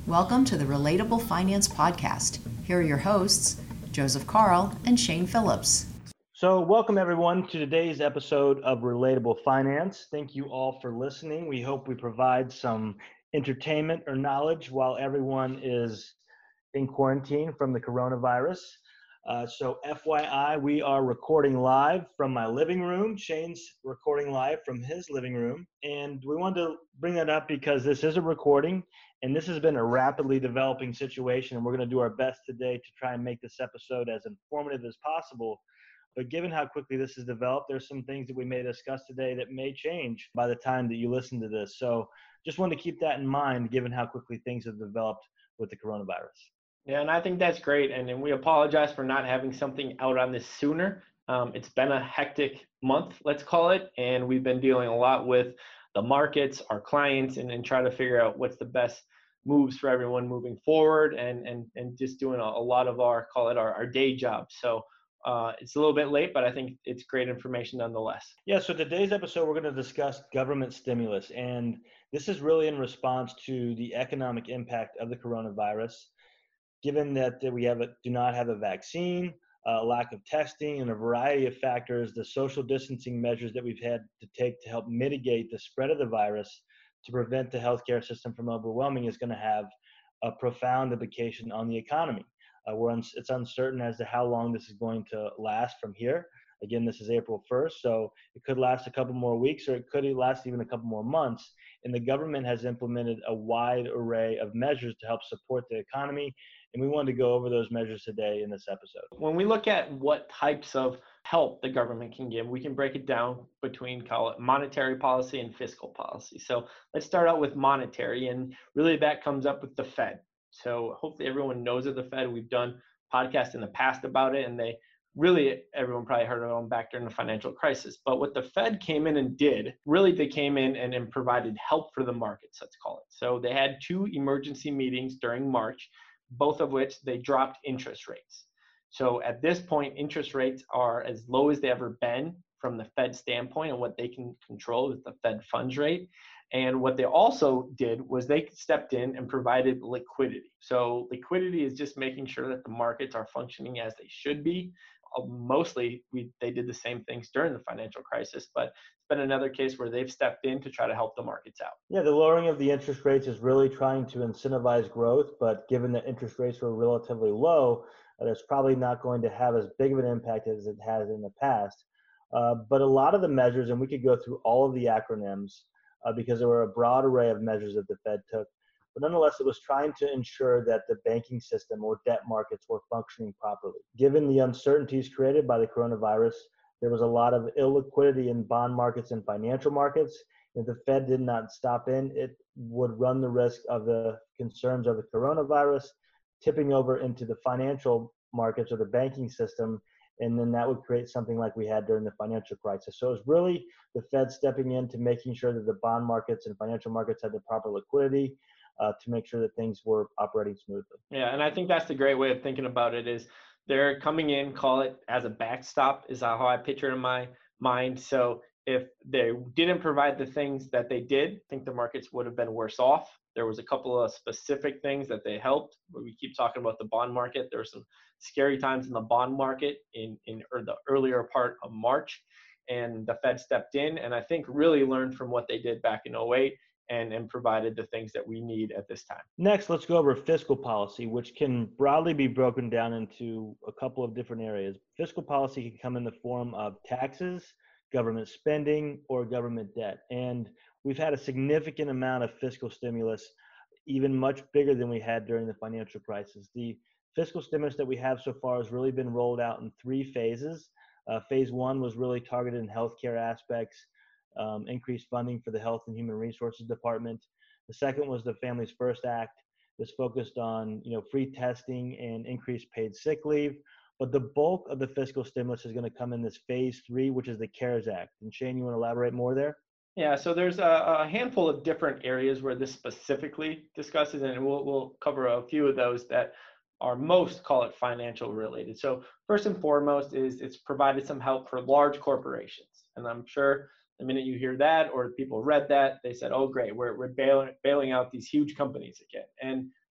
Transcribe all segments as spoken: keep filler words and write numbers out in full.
Welcome to the Relatable Finance Podcast. Here are your hosts, Joseph Carl and Shane Phillips. So welcome everyone to today's episode of Relatable Finance. Thank you all for listening. We hope we provide some entertainment or knowledge while everyone is in quarantine from the coronavirus. Uh, so F Y I, we are recording live from my living room. Shane's recording live from his living room. And we wanted to bring that up because this is a recording and this has been a rapidly developing situation. And we're going to do our best today to try and make this episode as informative as possible. But given how quickly this has developed, there's some things that we may discuss today that may change by the time that you listen to this. So just wanted to keep that in mind, given how quickly things have developed with the coronavirus. Yeah, and I think that's great. And, and we apologize for not having something out on this sooner. Um, it's been a hectic month, let's call it. And we've been dealing a lot with the markets, our clients, and, and try to figure out what's the best moves for everyone moving forward and, and, and just doing a, a lot of our, call it our, our day job. So uh, it's a little bit late, but I think it's great information nonetheless. Yeah, so today's episode, we're going to discuss government stimulus. And this is really in response to the economic impact of the coronavirus. Given that we have a, do not have a vaccine, a lack of testing, and a variety of factors, the social distancing measures that we've had to take to help mitigate the spread of the virus to prevent the healthcare system from overwhelming is going to have a profound implication on the economy. Uh, we're un- it's uncertain as to how long this is going to last from here. Again, this is April first, so it could last a couple more weeks or it could last even a couple more months. And the government has implemented a wide array of measures to help support the economy. And we wanted to go over those measures today in this episode. When we look at what types of help the government can give, we can break it down between, call it monetary policy and fiscal policy. So let's start out with monetary, and really that comes up with the Fed. So hopefully everyone knows of the Fed. We've done podcasts in the past about it, and they really, everyone probably heard of them back during the financial crisis. But what the Fed came in and did, really they came in and, and provided help for the markets, let's call it. So they had two emergency meetings during March, both of which they dropped interest rates. So at this point, interest rates are as low as they ever been from the Fed standpoint, and what they can control is the Fed funds rate. And what they also did was they stepped in and provided liquidity. So liquidity is just making sure that the markets are functioning as they should be. Mostly, we, they did the same things during the financial crisis, but it's been another case where they've stepped in to try to help the markets out. Yeah, the lowering of the interest rates is really trying to incentivize growth, but given that interest rates were relatively low, uh, that's probably not going to have as big of an impact as it has in the past. Uh, but a lot of the measures, and we could go through all of the acronyms uh, because there were a broad array of measures that the Fed took. But nonetheless, it was trying to ensure that the banking system or debt markets were functioning properly. Given the uncertainties created by the coronavirus, there was a lot of illiquidity in bond markets and financial markets. If the Fed did not stop in, it would run the risk of the concerns of the coronavirus tipping over into the financial markets or the banking system, and then that would create something like we had during the financial crisis. So it was really the Fed stepping in to making sure that the bond markets and financial markets had the proper liquidity, Uh, to make sure that things were operating smoothly. Yeah, and I think that's the great way of thinking about it is they're coming in, call it as a backstop is how I picture it in my mind. So if they didn't provide the things that they did, I think the markets would have been worse off. There was a couple of specific things that they helped. We keep talking about the bond market. There were some scary times in the bond market in, in or the earlier part of March, and the Fed stepped in and I think really learned from what they did back in oh eight. And, and provided the things that we need at this time. Next, let's go over fiscal policy, which can broadly be broken down into a couple of different areas. Fiscal policy can come in the form of taxes, government spending, or government debt. And we've had a significant amount of fiscal stimulus, even much bigger than we had during the financial crisis. The fiscal stimulus that we have so far has really been rolled out in three phases. Uh, phase one was really targeted in healthcare aspects, Um, increased funding for the Health and Human Resources Department. The second was the Families First Act. This focused on, you know, free testing and increased paid sick leave. But the bulk of the fiscal stimulus is going to come in this phase three, which is the CARES Act. And Shane, you want to elaborate more there? Yeah, so there's a, a handful of different areas where this specifically discusses, and we'll, we'll cover a few of those that are most, call it financial related. So first and foremost is it's provided some help for large corporations. And I'm sure the minute you hear that or people read that, they said, oh, great, we're, we're bailing, bailing out these huge companies again. And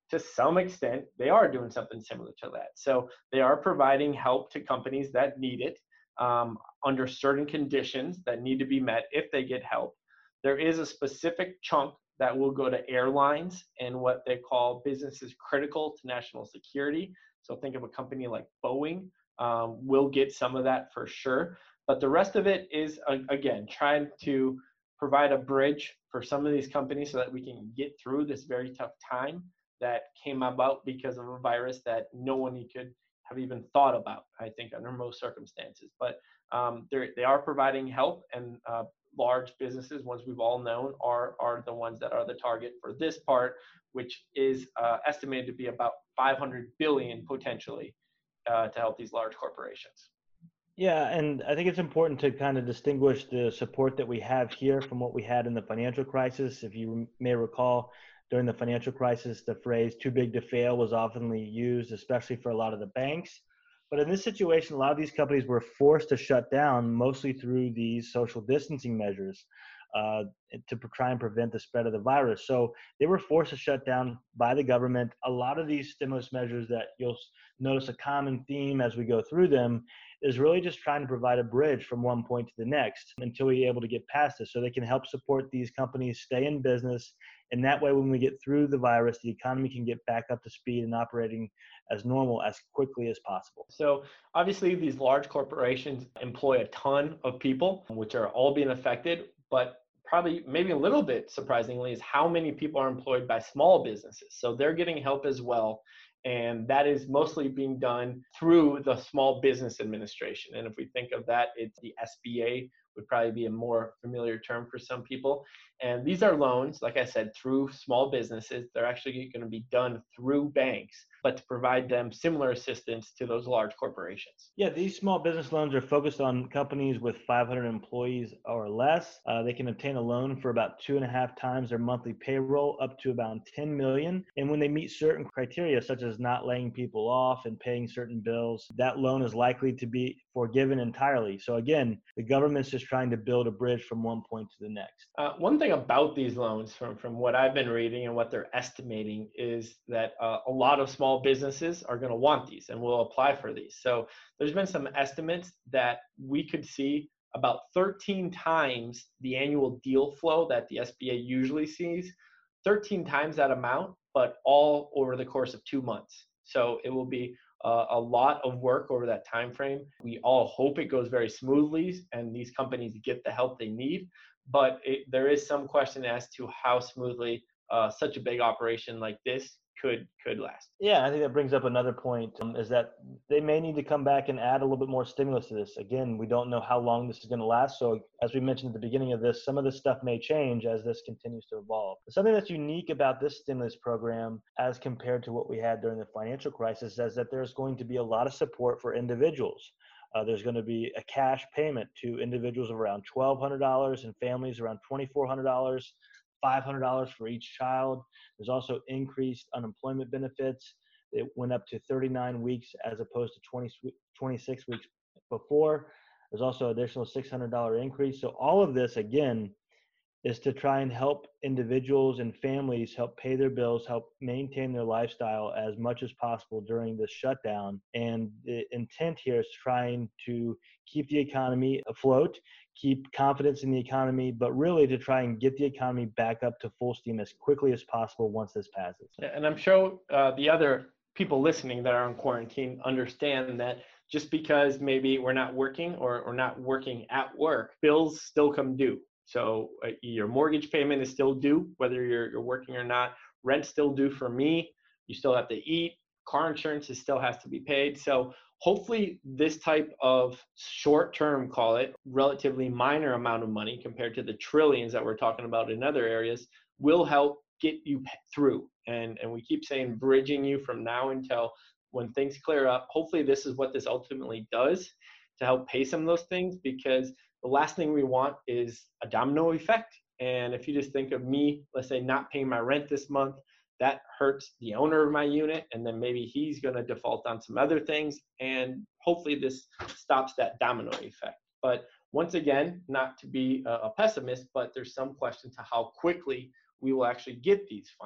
to some extent, they are doing something similar to that. So they are providing help to companies that need it um, under certain conditions that need to be met if they get help. There is a specific chunk that will go to airlines and what they call businesses critical to national security. So think of a company like Boeing um, will get some of that for sure. But the rest of it is, uh, again, trying to provide a bridge for some of these companies so that we can get through this very tough time that came about because of a virus that no one could have even thought about, I think, under most circumstances. But um, they are providing help, and uh, large businesses, ones we've all known, are, are the ones that are the target for this part, which is uh, estimated to be about five hundred billion dollars potentially uh, to help these large corporations. Yeah, and I think it's important to kind of distinguish the support that we have here from what we had in the financial crisis. If you may recall, during the financial crisis, the phrase too big to fail was oftenly used, especially for a lot of the banks. But in this situation, a lot of these companies were forced to shut down, mostly through these social distancing measures uh, to try and prevent the spread of the virus. So they were forced to shut down by the government. A lot of these stimulus measures that you'll notice a common theme as we go through them is really just trying to provide a bridge from one point to the next until we're able to get past this, so they can help support these companies stay in business. And that way, when we get through the virus, the economy can get back up to speed and operating as normal as quickly as possible. So obviously, these large corporations employ a ton of people, which are all being affected. But probably maybe a little bit surprisingly is how many people are employed by small businesses. So they're getting help as well. And that is mostly being done through the Small Business Administration. And if we think of that, it's the S B A would probably be a more familiar term for some people. And these are loans, like I said, through small businesses. They're actually going to be done through banks, but to provide them similar assistance to those large corporations. Yeah, these small business loans are focused on companies with five hundred employees or less. Uh, they can obtain a loan for about two and a half times their monthly payroll, up to about ten million. And when they meet certain criteria, such as not laying people off and paying certain bills, that loan is likely to be forgiven entirely. So again, the government's just trying to build a bridge from one point to the next. Uh, one thing about these loans, from, from what I've been reading and what they're estimating, is that uh, a lot of small businesses are going to want these and will apply for these. So there's been some estimates that we could see about thirteen times the annual deal flow that the S B A usually sees, thirteen times that amount, but all over the course of two months. So it will be uh, a lot of work over that time frame. We all hope it goes very smoothly and these companies get the help they need. But it, there is some question as to how smoothly uh, such a big operation like this could could last. Yeah, I think that brings up another point, um, is that they may need to come back and add a little bit more stimulus to this. Again, we don't know how long this is going to last. So as we mentioned at the beginning of this, some of this stuff may change as this continues to evolve. But something that's unique about this stimulus program as compared to what we had during the financial crisis is that there's going to be a lot of support for individuals. Uh, there's going to be a cash payment to individuals of around twelve hundred dollars and families around twenty-four hundred dollars, five hundred dollars for each child. There's also increased unemployment benefits. It went up to thirty-nine weeks as opposed to twenty, twenty-six weeks before. There's also additional six hundred dollars increase. So all of this, again, is to try and help individuals and families help pay their bills, help maintain their lifestyle as much as possible during this shutdown. And the intent here is trying to keep the economy afloat, keep confidence in the economy, but really to try and get the economy back up to full steam as quickly as possible once this passes. And I'm sure uh, the other people listening that are in quarantine understand that just because maybe we're not working or, or not working at work, bills still come due. So uh, your mortgage payment is still due, whether you're, you're working or not. Rent's still due for me. You still have to eat. Car insurance is still has to be paid. So hopefully this type of short-term, call it, relatively minor amount of money compared to the trillions that we're talking about in other areas will help get you through. And, and we keep saying bridging you from now until when things clear up. Hopefully this is what this ultimately does to help pay some of those things, because the last thing we want is a domino effect. And if you just think of me, let's say not paying my rent this month, that hurts the owner of my unit. And then maybe he's going to default on some other things. And hopefully this stops that domino effect. But once again, not to be a pessimist, but there's some question to how quickly we will actually get these funds.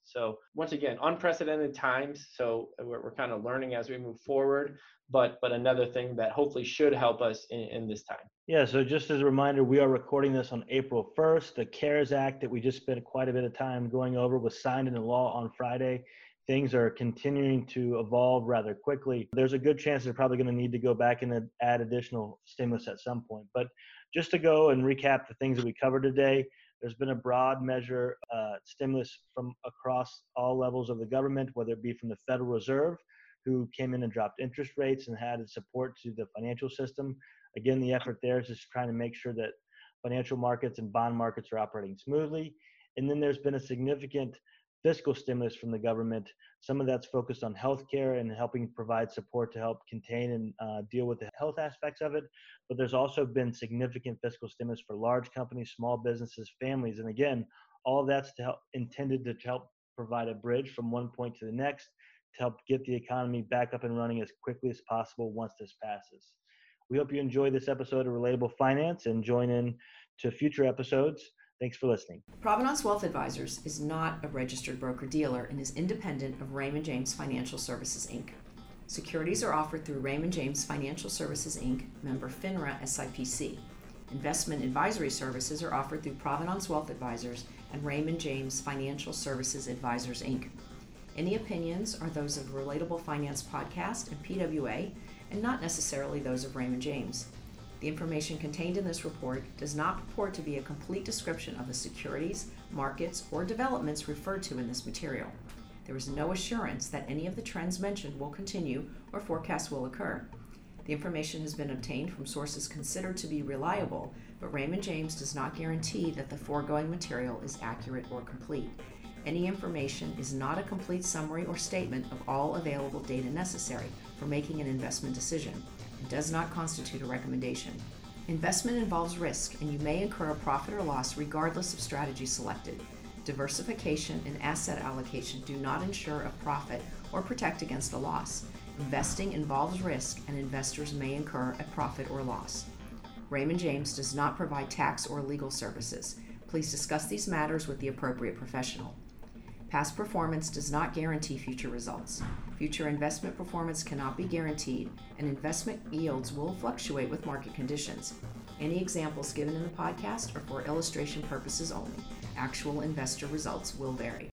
So once again, unprecedented times. So we're, we're kind of learning as we move forward, but but another thing that hopefully should help us in, in this time. Yeah, so just as a reminder, we are recording this on April first. The CARES Act that we just spent quite a bit of time going over was signed into law on Friday. Things are continuing to evolve rather quickly. There's a good chance they're probably going to need to go back and add additional stimulus at some point. But just to go and recap the things that we covered today, there's been a broad measure uh, stimulus from across all levels of the government, whether it be from the Federal Reserve, who came in and dropped interest rates and added support to the financial system. Again, the effort there is just trying to make sure that financial markets and bond markets are operating smoothly. And then there's been a significant fiscal stimulus from the government. Some of that's focused on healthcare and helping provide support to help contain and uh, deal with the health aspects of it. But there's also been significant fiscal stimulus for large companies, small businesses, families. And again, all of that's to help, intended to help provide a bridge from one point to the next, to help get the economy back up and running as quickly as possible once this passes. We hope you enjoy this episode of Relatable Finance and join in to future episodes. Thanks for listening. Provenance Wealth Advisors is not a registered broker-dealer and is independent of Raymond James Financial Services, Incorporated. Securities are offered through Raymond James Financial Services, Incorporated, member FINRA S I P C. Investment advisory services are offered through Provenance Wealth Advisors and Raymond James Financial Services Advisors, Incorporated. Any opinions are those of Relatable Finance Podcast and P W A, and not necessarily those of Raymond James. The information contained in this report does not purport to be a complete description of the securities, markets, or developments referred to in this material. There is no assurance that any of the trends mentioned will continue or forecasts will occur. The information has been obtained from sources considered to be reliable, but Raymond James does not guarantee that the foregoing material is accurate or complete. Any information is not a complete summary or statement of all available data necessary for making an investment decision. It does not constitute a recommendation. Investment involves risk, and you may incur a profit or loss regardless of strategy selected. Diversification and asset allocation do not ensure a profit or protect against a loss. Investing involves risk, and investors may incur a profit or loss. Raymond James does not provide tax or legal services. Please discuss these matters with the appropriate professional. Past performance does not guarantee future results. Future investment performance cannot be guaranteed, and investment yields will fluctuate with market conditions. Any examples given in the podcast are for illustration purposes only. Actual investor results will vary.